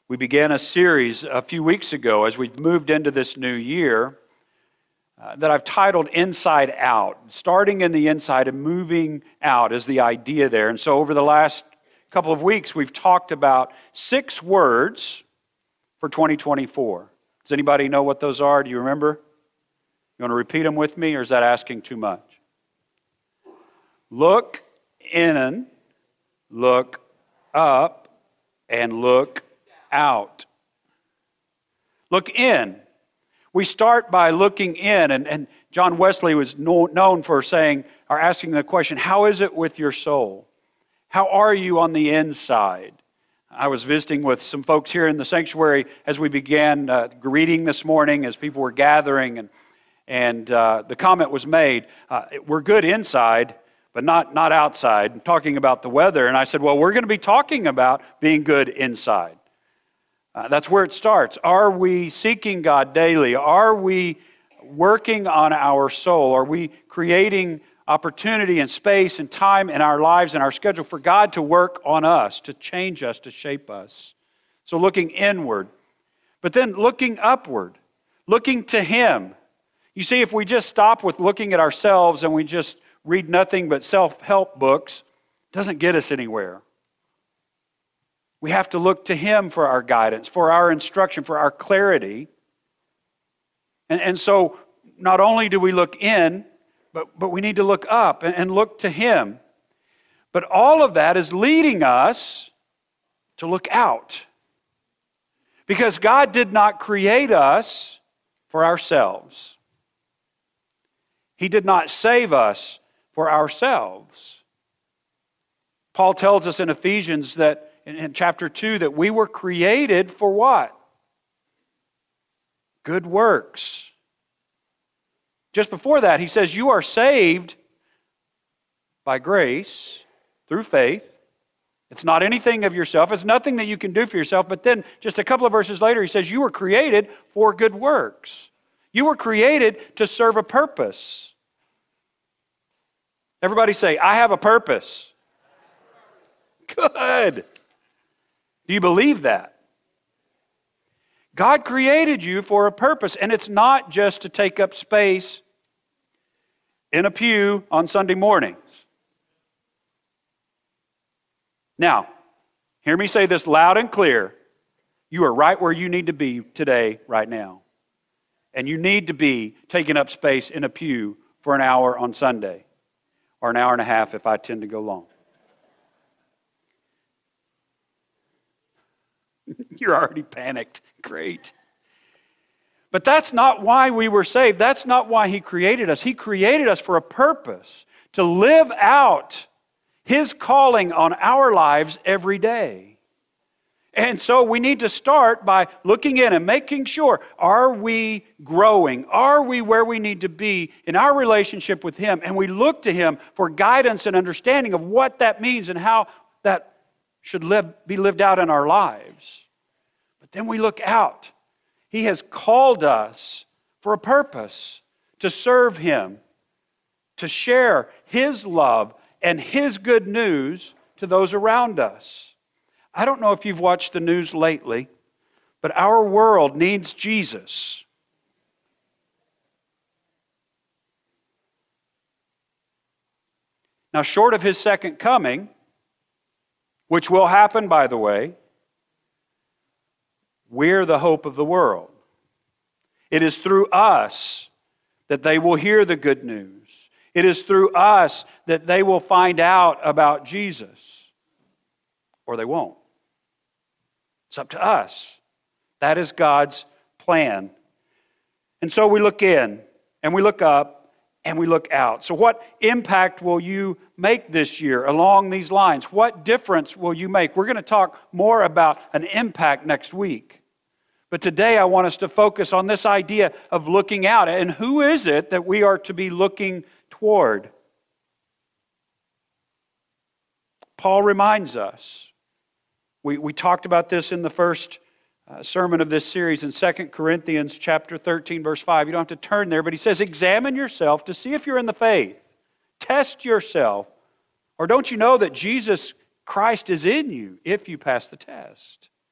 We began a series a few weeks ago as we've moved into this new year that I've titled Inside Out. Starting in the inside and moving out is the idea there. And so over the last couple of weeks, we've talked about 6 words for 2024. Does anybody know what those are? Do you remember? You want to repeat them with me, or is that asking too much? Look in, look up, and look out. Look in. We start by looking in, and John Wesley was known for saying, or asking the question, how is it with your soul? How are you on the inside? I was visiting with some folks here in the sanctuary as we began greeting this morning, as people were gathering, and the comment was made, we're good inside, but not outside, talking about the weather. And I said, well, we're going to be talking about being good inside. That's where it starts. Are we seeking God daily? Are we working on our soul? Are we creating opportunity and space and time in our lives and our schedule for God to work on us, to change us, to shape us? So looking inward, but then looking upward, looking to Him. You see, if we just stop with looking at ourselves and we just read nothing but self-help books, it doesn't get us anywhere. We have to look to Him for our guidance, for our instruction, for our clarity. And so not only do we look in, but we need to look up and look to Him. But all of that is leading us to look out. Because God did not create us for ourselves. He did not save us for ourselves. Paul tells us in Ephesians that in chapter 2 that we were created for what? Good works. Just before that, he says you are saved by grace through faith. It's not anything of yourself. It's nothing that you can do for yourself. But then just a couple of verses later, he says you were created for good works. You were created to serve a purpose. Everybody say, I have a purpose. Good. Do you believe that? God created you for a purpose, and it's not just to take up space in a pew on Sunday mornings. Now, hear me say this loud and clear. You are right where you need to be today, right now. And you need to be taking up space in a pew for an hour on Sunday, or an hour and a half if I tend to go long. You're already panicked. Great. But that's not why we were saved. That's not why He created us. He created us for a purpose, to live out His calling on our lives every day. And so we need to start by looking in and making sure, are we growing? Are we where we need to be in our relationship with Him? And we look to Him for guidance and understanding of what that means and how that should be lived out in our lives. But then we look out. He has called us for a purpose, to serve Him, to share His love and His good news to those around us. I don't know if you've watched the news lately, but our world needs Jesus. Now, short of His second coming, which will happen, by the way, we're the hope of the world. It is through us that they will hear the good news. It is through us that they will find out about Jesus. Or they won't. It's up to us. That is God's plan. And so we look in, and we look up, and we look out. So what impact will you make this year along these lines? What difference will you make? We're going to talk more about an impact next week. But today I want us to focus on this idea of looking out. And who is it that we are to be looking toward? Paul reminds us. We talked about this in the first sermon of this series in 2 Corinthians chapter 13, verse 5. You don't have to turn there, but he says, examine yourself to see if you're in the faith. Test yourself. Or don't you know that Jesus Christ is in you if you pass the test?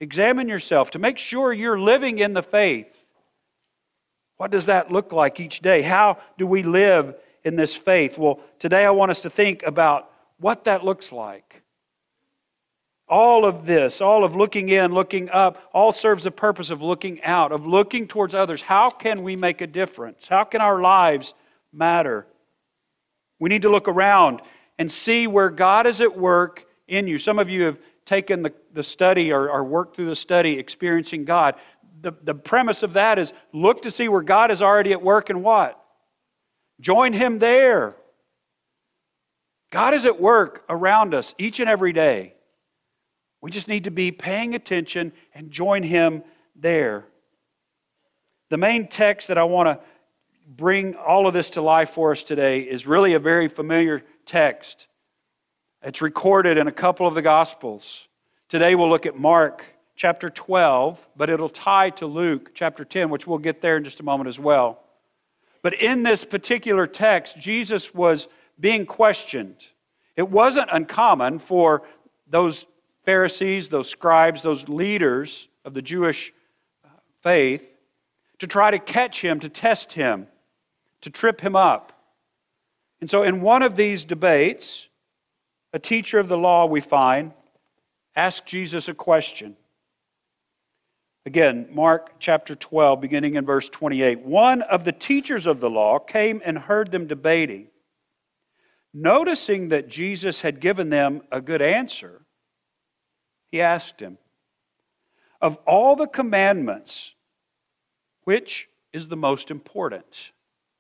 Examine yourself to make sure you're living in the faith. What does that look like each day? How do we live in this faith? Well, today I want us to think about what that looks like. All of this, all of looking in, looking up, all serves the purpose of looking out, of looking towards others. How can we make a difference? How can our lives matter? We need to look around and see where God is at work in you. Some of you have taken the study or worked through the study, Experiencing God. The premise of that is look to see where God is already at work and what? Join Him there. God is at work around us each and every day. We just need to be paying attention and join Him there. The main text that I want to bring all of this to life for us today is really a very familiar text. It's recorded in a couple of the Gospels. Today we'll look at Mark chapter 12, but it'll tie to Luke chapter 10, which we'll get there in just a moment as well. But in this particular text, Jesus was being questioned. It wasn't uncommon for those Pharisees, those scribes, those leaders of the Jewish faith to try to catch Him, to test Him, to trip Him up. And so in one of these debates, a teacher of the law, we find, asked Jesus a question. Again, Mark chapter 12, beginning in verse 28. One of the teachers of the law came and heard them debating. Noticing that Jesus had given them a good answer, he asked him, "Of all the commandments, which is the most important?"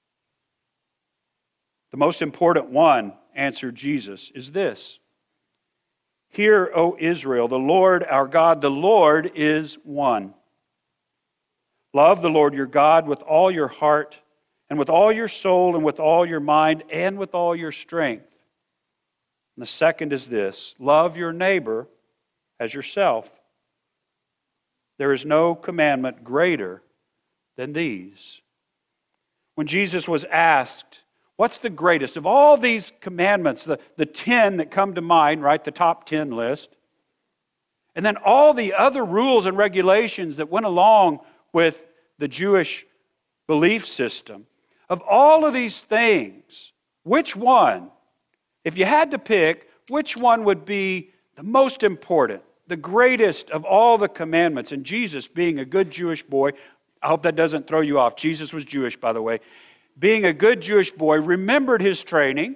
"The most important one," answered Jesus, "is this. Hear, O Israel, the Lord our God, the Lord is one. Love the Lord your God with all your heart, and with all your soul, and with all your mind, and with all your strength. And the second is this, love your neighbor as yourself. There is no commandment greater than these." When Jesus was asked, what's the greatest of all these commandments, the 10 that come to mind, right, the top 10 list, and then all the other rules and regulations that went along with the Jewish belief system, of all of these things, which one, if you had to pick, which one would be the most important, the greatest of all the commandments? And Jesus, being a good Jewish boy, I hope that doesn't throw you off. Jesus was Jewish, by the way. Being a good Jewish boy, remembered his training,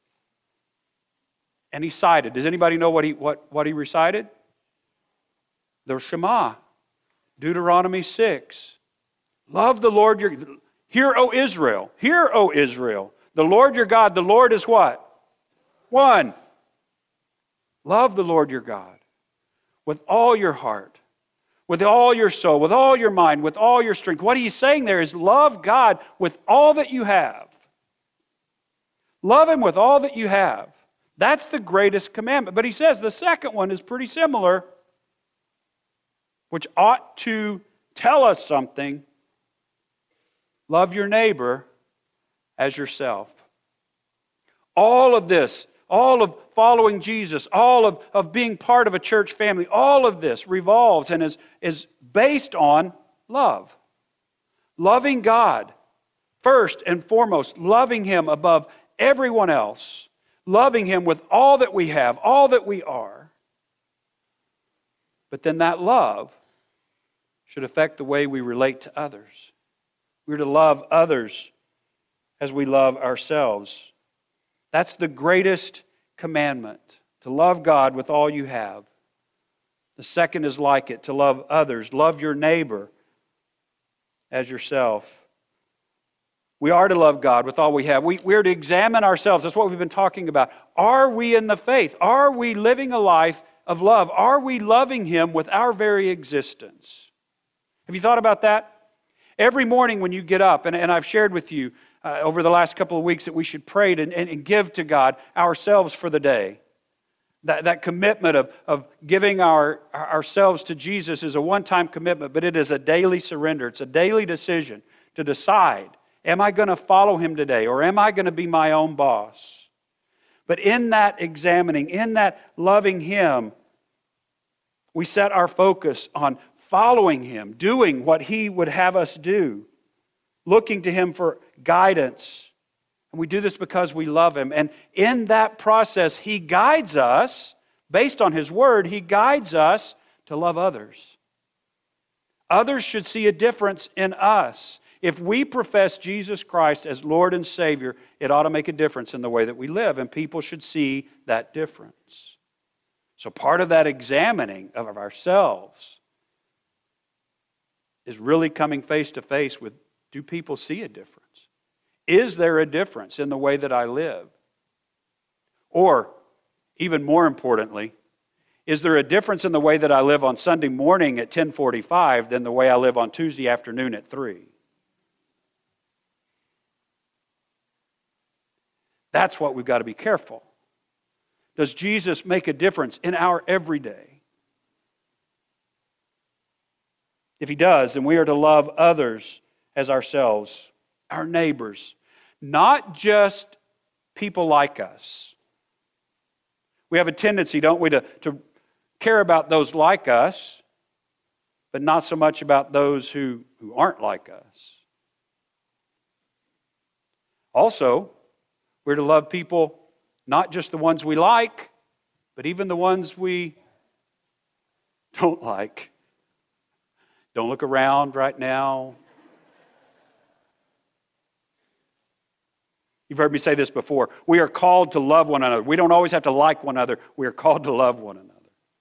and he cited. Does anybody know what he recited? The Shema, Deuteronomy 6. Love the Lord your... Hear, O Israel. Hear, O Israel. The Lord your God, the Lord is what? One. Love the Lord your God with all your heart, with all your soul, with all your mind, with all your strength. What he's saying there is love God with all that you have. Love Him with all that you have. That's the greatest commandment. But he says the second one is pretty similar, which ought to tell us something. Love your neighbor as yourself. All of this, all of following Jesus, all of being part of a church family, all of this revolves and is based on love. Loving God, first and foremost, loving Him above everyone else, loving Him with all that we have, all that we are. But then that love should affect the way we relate to others. We're to love others as we love ourselves. That's the greatest commandment, to love God with all you have. The second is like it, to love others. Love your neighbor as yourself. We are to love God with all we have. We are to examine ourselves. That's what we've been talking about. Are we in the faith? Are we living a life of love? Are we loving Him with our very existence? Have you thought about that? Every morning when you get up, and I've shared with you over the last couple of weeks that we should pray and give to God ourselves for the day. That commitment of giving ourselves to Jesus is a one-time commitment, but it is a daily surrender. It's a daily decision to decide, am I going to follow Him today, or am I going to be my own boss? But in that examining, in that loving Him, We set our focus on following Him, doing what He would have us do, looking to Him for guidance. And we do this because we love Him. And in that process, He guides us, based on His Word, He guides us to love others. Others should see a difference in us. If we profess Jesus Christ as Lord and Savior, it ought to make a difference in the way that we live, and people should see that difference. So part of that examining of ourselves is really coming face to face with, do people see a difference? Is there a difference in the way that I live? Or, even more importantly, is there a difference in the way that I live on Sunday morning at 10:45 than the way I live on Tuesday afternoon at 3? That's what we've got to be careful. Does Jesus make a difference in our everyday? If He does, then we are to love others as ourselves, our neighbors, not just people like us. We have a tendency, don't we, to care about those like us, but not so much about those who aren't like us. Also, we're to love people, not just the ones we like, but even the ones we don't like. Don't look around right now. You've heard me say this before. We are called to love one another. We don't always have to like one another. We are called to love one another.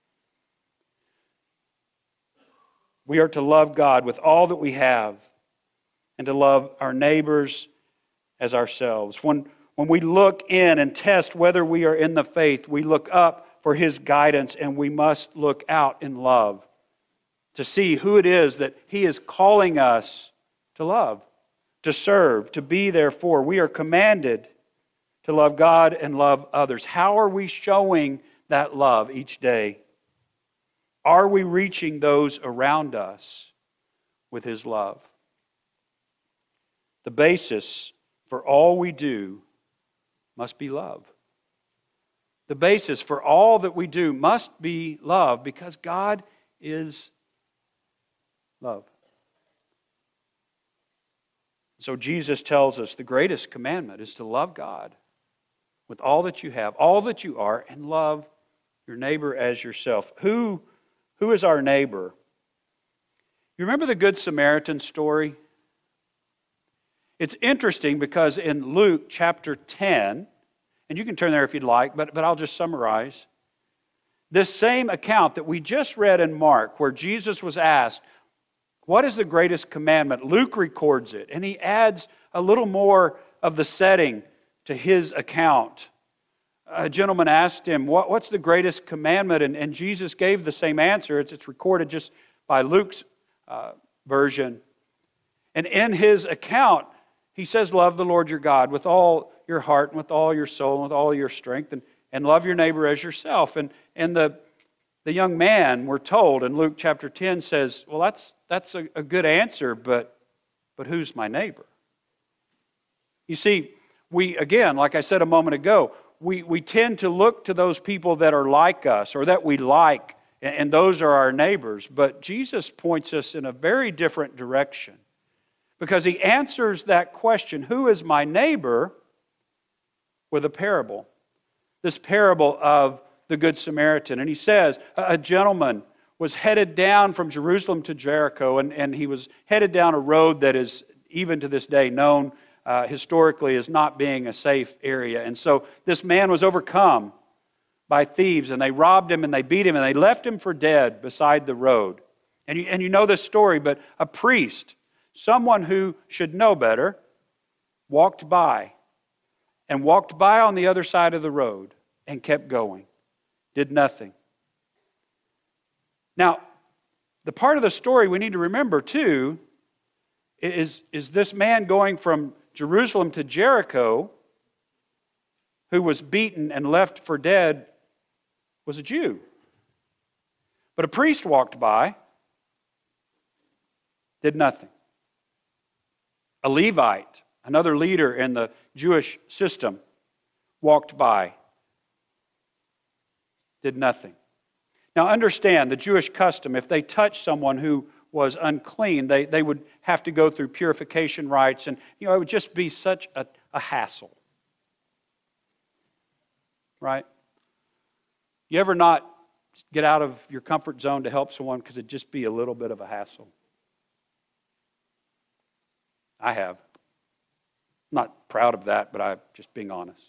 We are to love God with all that we have and to love our neighbors as ourselves. When we look in and test whether we are in the faith, we look up for His guidance, and we must look out in love to see who it is that He is calling us to love, to serve, to be there for. We are commanded to love God and love others. How are we showing that love each day? Are we reaching those around us with His love? The basis for all we do must be love. The basis for all that we do must be love, because God is love. So Jesus tells us the greatest commandment is to love God with all that you have, all that you are, and love your neighbor as yourself. Who is our neighbor? You remember the Good Samaritan story? It's interesting because in Luke chapter 10, and you can turn there if you'd like, but I'll just summarize. This same account that we just read in Mark, where Jesus was asked, what is the greatest commandment? Luke records it, and he adds a little more of the setting to his account. A gentleman asked him, what's the greatest commandment? And Jesus gave the same answer. It's recorded just by Luke's version. And in his account, he says, love the Lord your God with all your heart and with all your soul and with all your strength, and love your neighbor as yourself. And the young man, we're told in Luke chapter 10, says, well, that's a good answer, but who's my neighbor? You see, we, again, like I said a moment ago, we tend to look to those people that are like us or that we like, and those are our neighbors. But Jesus points us in a very different direction, because He answers that question, who is my neighbor, with a parable. This parable of the Good Samaritan. And He says, a gentleman was headed down from Jerusalem to Jericho, and he was headed down a road that is, even to this day, known historically as not being a safe area. And so this man was overcome by thieves, and they robbed him, and they beat him, and they left him for dead beside the road. And you know this story, but a priest, someone who should know better, walked by on the other side of the road and kept going, did nothing. Now, the part of the story we need to remember too is this man going from Jerusalem to Jericho, who was beaten and left for dead, was a Jew. But a priest walked by, did nothing. A Levite, another leader in the Jewish system, walked by, did nothing. Now understand, the Jewish custom, if they touched someone who was unclean, they would have to go through purification rites, and it would just be such a hassle. Right? You ever not get out of your comfort zone to help someone because it'd just be a little bit of a hassle? I have. I'm not proud of that, but I'm just being honest.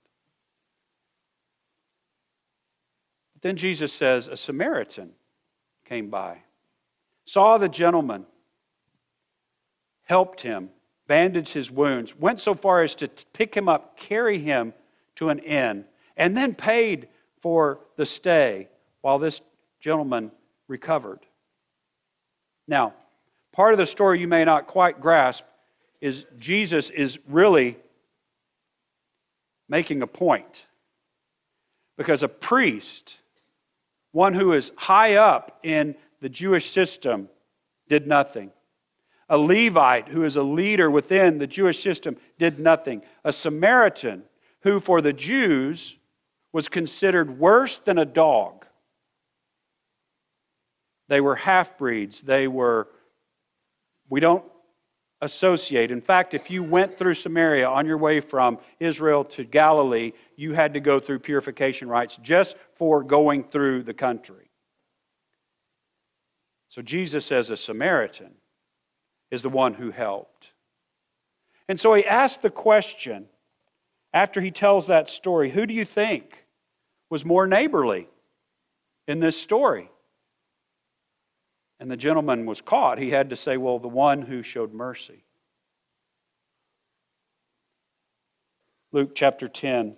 But then Jesus says, a Samaritan came by, saw the gentleman, helped him, bandaged his wounds, went so far as to pick him up, carry him to an inn, and then paid for the stay while this gentleman recovered. Now, part of the story you may not quite grasp is Jesus is really making a point. Because a priest, one who is high up in the Jewish system, did nothing. A Levite, who is a leader within the Jewish system, did nothing. A Samaritan, who for the Jews was considered worse than a dog. They were half-breeds. We don't associate. In fact, if you went through Samaria on your way from Israel to Galilee, you had to go through purification rites just for going through the country. So Jesus, as a Samaritan, is the one who helped. And so he asked the question, after he tells that story, who do you think was more neighborly in this story? And the gentleman was caught. He had to say, well, the one who showed mercy. Luke chapter 10,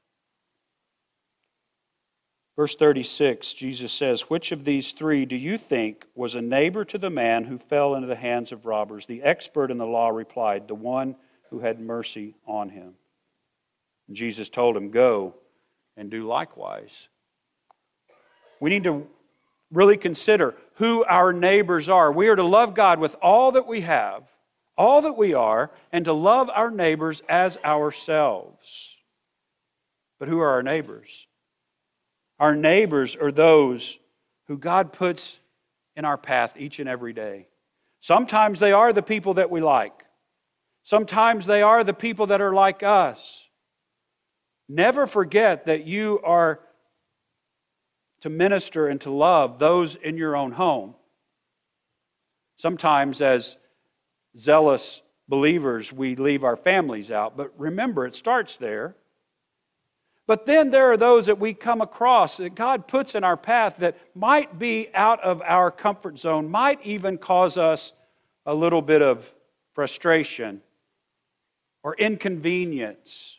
verse 36, Jesus says, which of these three do you think was a neighbor to the man who fell into the hands of robbers? The expert in the law replied, the one who had mercy on him. And Jesus told him, go and do likewise. We need to really consider who our neighbors are. We are to love God with all that we have, all that we are, and to love our neighbors as ourselves. But who are our neighbors? Our neighbors are those who God puts in our path each and every day. Sometimes they are the people that we like. Sometimes they are the people that are like us. Never forget that you are to minister and to love those in your own home. Sometimes as zealous believers, we leave our families out. But remember, it starts there. But then there are those that we come across that God puts in our path that might be out of our comfort zone, might even cause us a little bit of frustration or inconvenience.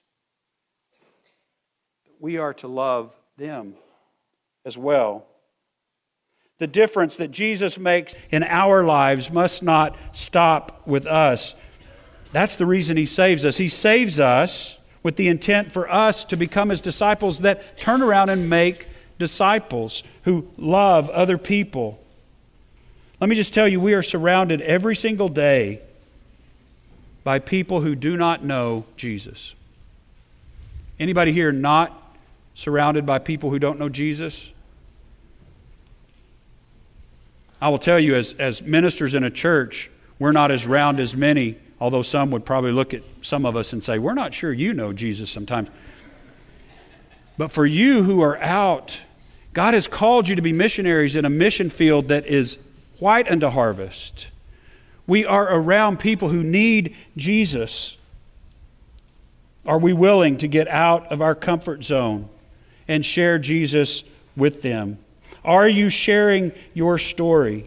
We are to love them as well. The difference that Jesus makes in our lives must not stop with us. That's the reason He saves us. He saves us with the intent for us to become His disciples that turn around and make disciples who love other people. Let me just tell you, we are surrounded every single day by people who do not know Jesus. Anybody here not surrounded by people who don't know Jesus? I will tell you, as ministers in a church, we're not as round as many, although some would probably look at some of us and say, we're not sure you know Jesus sometimes. But for you who are out, God has called you to be missionaries in a mission field that is white unto harvest. We are around people who need Jesus. Are we willing to get out of our comfort zone and share Jesus with them? Are you sharing your story?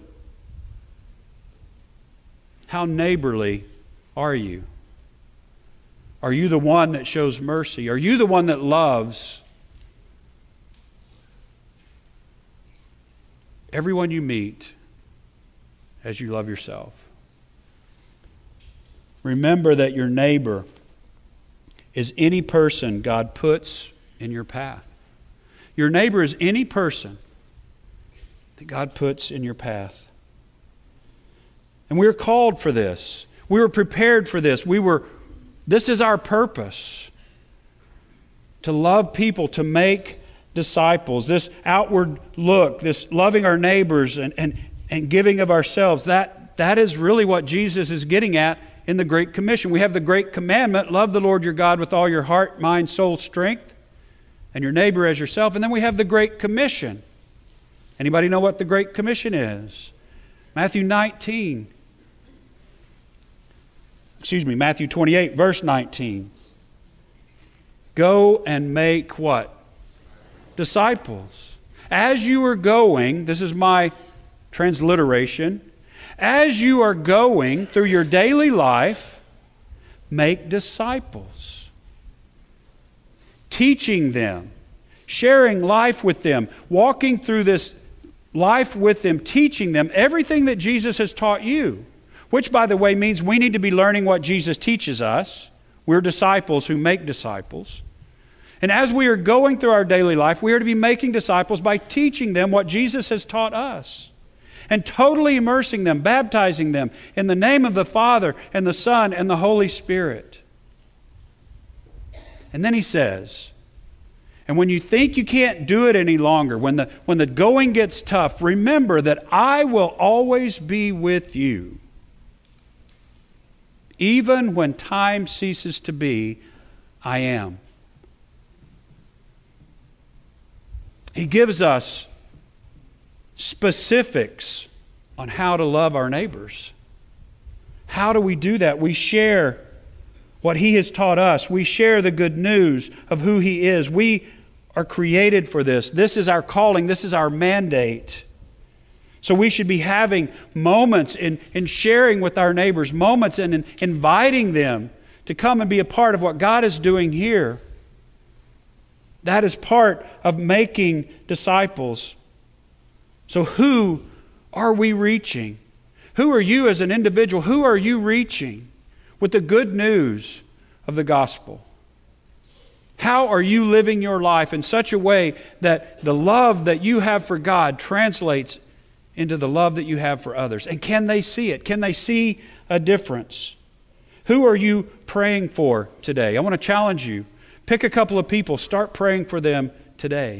How neighborly are you? Are you the one that shows mercy? Are you the one that loves everyone you meet as you love yourself? Remember that your neighbor is any person God puts in your path. Your neighbor is any person that God puts in your path. And we are called for this. We were prepared for this. This is our purpose. To love people, to make disciples, this outward look, this loving our neighbors and giving of ourselves, that is really what Jesus is getting at in the Great Commission. We have the Great Commandment, love the Lord your God with all your heart, mind, soul, strength, and your neighbor as yourself. And then we have the Great Commission. Anybody know what the Great Commission is? Matthew 28, verse 19. Go and make what? Disciples. As you are going, this is my transliteration, as you are going through your daily life, make disciples. Teaching them, sharing life with them, walking through this life with them, teaching them everything that Jesus has taught you, which, by the way, means we need to be learning what Jesus teaches us. We're disciples who make disciples. And as we are going through our daily life, we are to be making disciples by teaching them what Jesus has taught us and totally immersing them, baptizing them in the name of the Father and the Son and the Holy Spirit. And then he says, and when you think you can't do it any longer, when the going gets tough, remember that I will always be with you. Even when time ceases to be, I am. He gives us specifics on how to love our neighbors. How do we do that? We share what He has taught us. We share the good news of who He is. We are created for this. This is our calling. This is our mandate. So we should be having moments in sharing with our neighbors, moments in inviting them to come and be a part of what God is doing here. That is part of making disciples. So who are we reaching? Who are you as an individual? Who are you reaching with the good news of the gospel? How are you living your life in such a way that the love that you have for God translates into the love that you have for others? And can they see it? Can they see a difference? Who are you praying for today? I want to challenge you. Pick a couple of people. Start praying for them today.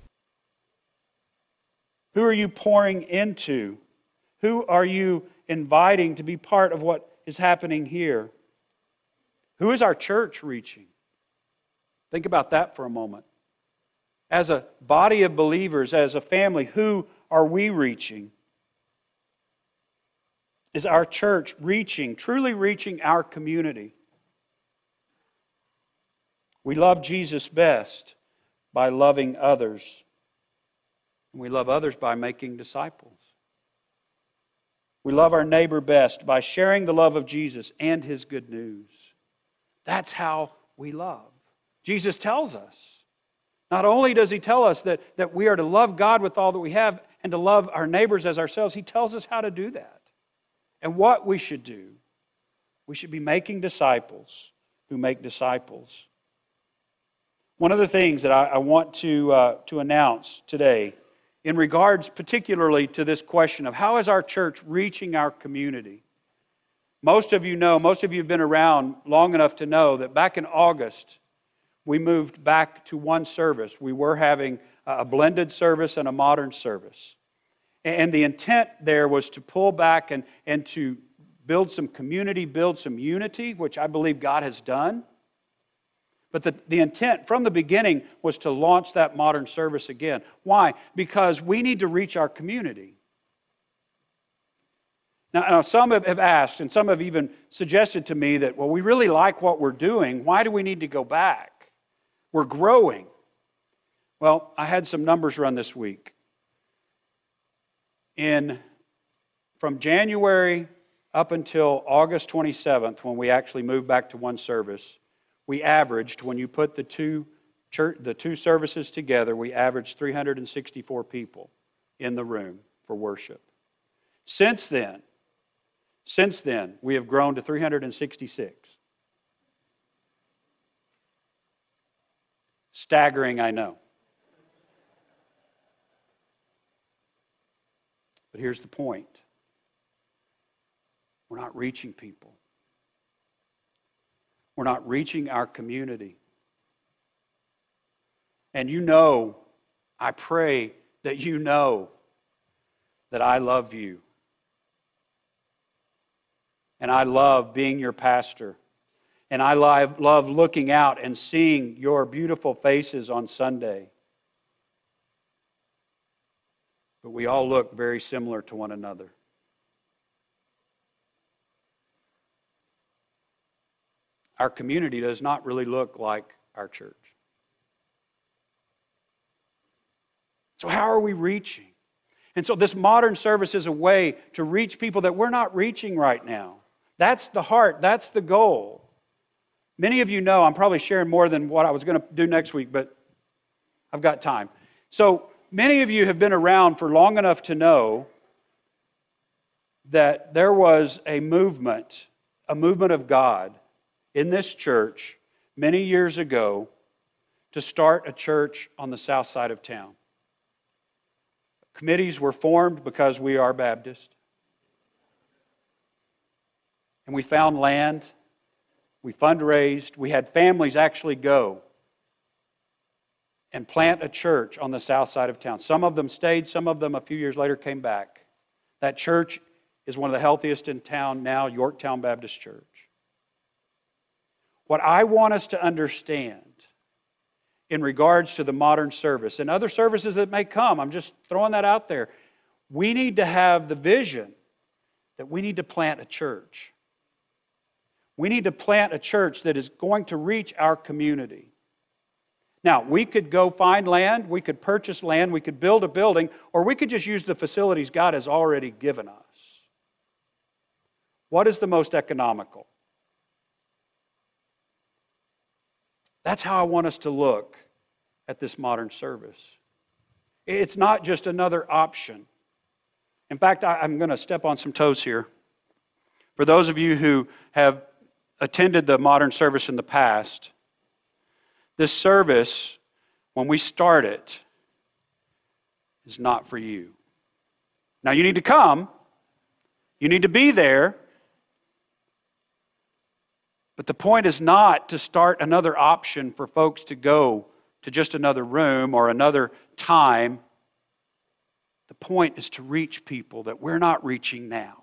Who are you pouring into? Who are you inviting to be part of what is happening here? Who is our church reaching? Think about that for a moment. As a body of believers, as a family, who are we reaching? Is our church reaching, truly reaching our community? We love Jesus best by loving others. And we love others by making disciples. We love our neighbor best by sharing the love of Jesus and His good news. That's how we love. Jesus tells us. Not only does He tell us that we are to love God with all that we have and to love our neighbors as ourselves, He tells us how to do that and what we should do. We should be making disciples who make disciples. One of the things that I want to announce today in regards particularly to this question of how is our church reaching our community. Most of you have been around long enough to know that back in August, we moved back to one service. We were having a blended service and a modern service. And the intent there was to pull back and to build some community, build some unity, which I believe God has done. But the intent from the beginning was to launch that modern service again. Why? Because we need to reach our community. Now some have asked, and some have even suggested to me that, well, we really like what we're doing. Why do we need to go back? We're growing. Well, I had some numbers run this week. From January up until August 27th, when we actually moved back to one service, we averaged, when you put the two services together, we averaged 364 people in the room for worship. Since then, we have grown to 366. Staggering, I know. But here's the point. We're not reaching people. We're not reaching our community. And you know I pray that you know that I love you. And I love being your pastor. And I love looking out and seeing your beautiful faces on Sunday. But we all look very similar to one another. Our community does not really look like our church. So how are we reaching? And so this modern service is a way to reach people that we're not reaching right now. That's the heart. That's the goal. Many of you know, I'm probably sharing more than what I was going to do next week, but I've got time. So many of you have been around for long enough to know that there was a movement of God in this church many years ago to start a church on the south side of town. Committees were formed because we are Baptist. And we found land. We fundraised. We had families actually go and plant a church on the south side of town. Some of them stayed. Some of them a few years later came back. That church is one of the healthiest in town now, Yorktown Baptist Church. What I want us to understand in regards to the modern service and other services that may come, I'm just throwing that out there. We need to have the vision that we need to plant a church. We need to plant a church that is going to reach our community. Now, we could go find land, we could purchase land, we could build a building, or we could just use the facilities God has already given us. What is the most economical? That's how I want us to look at this modern service. It's not just another option. In fact, I'm going to step on some toes here. For those of you who have attended the modern service in the past, this service, when we start it, is not for you. Now, you need to come. You need to be there. But the point is not to start another option for folks to go to just another room or another time. The point is to reach people that we're not reaching now.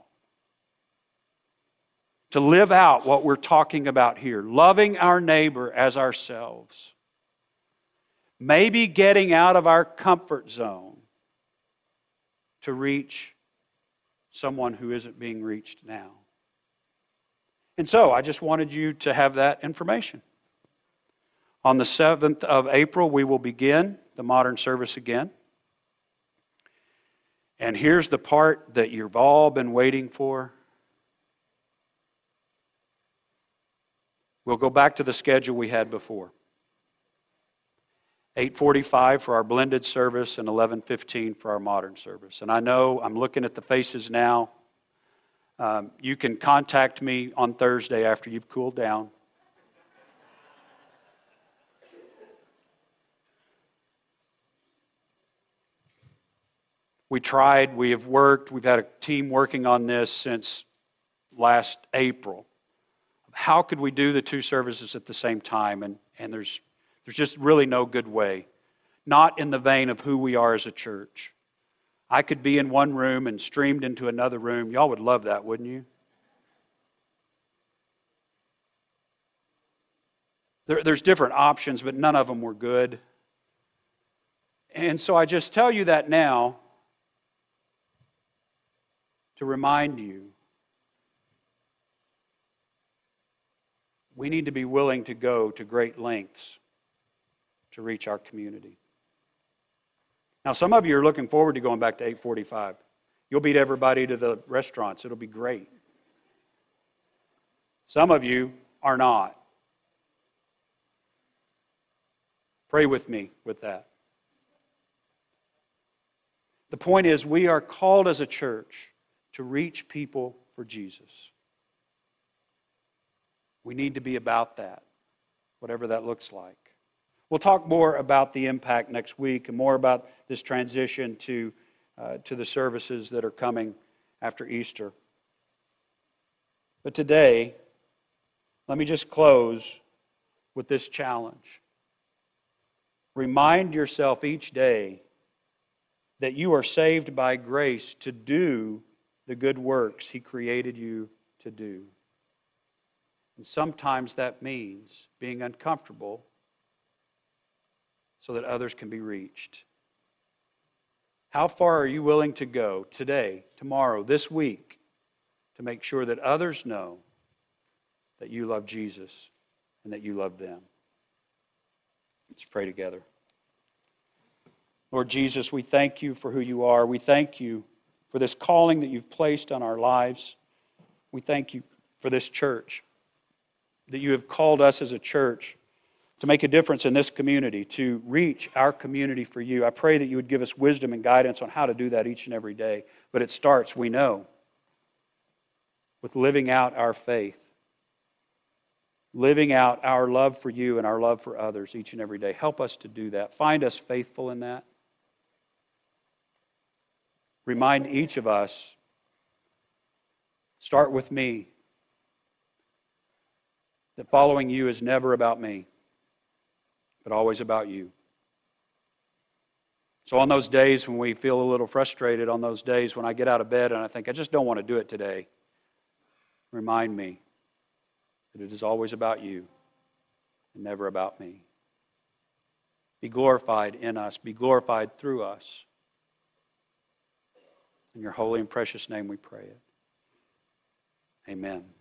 To live out what we're talking about here, loving our neighbor as ourselves. Maybe getting out of our comfort zone to reach someone who isn't being reached now. And so I just wanted you to have that information. On the 7th of April, we will begin the modern service again. And here's the part that you've all been waiting for. We'll go back to the schedule we had before. 8:45 for our blended service and 11:15 for our modern service. And I know I'm looking at the faces now. You can contact me on Thursday after you've cooled down. We tried, we have worked, we've had a team working on this since last April. How could we do the two services at the same time? And there's just really no good way. Not in the vein of who we are as a church. I could be in one room and streamed into another room. Y'all would love that, wouldn't you? There's different options, but none of them were good. And so I just tell you that now to remind you we need to be willing to go to great lengths to reach our community. Now, some of you are looking forward to going back to 8:45. You'll beat everybody to the restaurants. It'll be great. Some of you are not. Pray with me with that. The point is, we are called as a church to reach people for Jesus. We need to be about that, whatever that looks like. We'll talk more about the impact next week and more about this transition to the services that are coming after Easter. But today, let me just close with this challenge. Remind yourself each day that you are saved by grace to do the good works He created you to do. And sometimes that means being uncomfortable so that others can be reached. How far are you willing to go today, tomorrow, this week, to make sure that others know that you love Jesus and that you love them? Let's pray together. Lord Jesus, we thank you for who you are. We thank you for this calling that you've placed on our lives. We thank you for this church, that you have called us as a church to make a difference in this community, to reach our community for you. I pray that you would give us wisdom and guidance on how to do that each and every day. But it starts, we know, with living out our faith, living out our love for you and our love for others each and every day. Help us to do that. Find us faithful in that. Remind each of us, start with me, that following you is never about me, but always about you. So on those days when we feel a little frustrated, on those days when I get out of bed and I think, I just don't want to do it today, remind me that it is always about you and never about me. Be glorified in us. Be glorified through us. In your holy and precious name we pray it. Amen.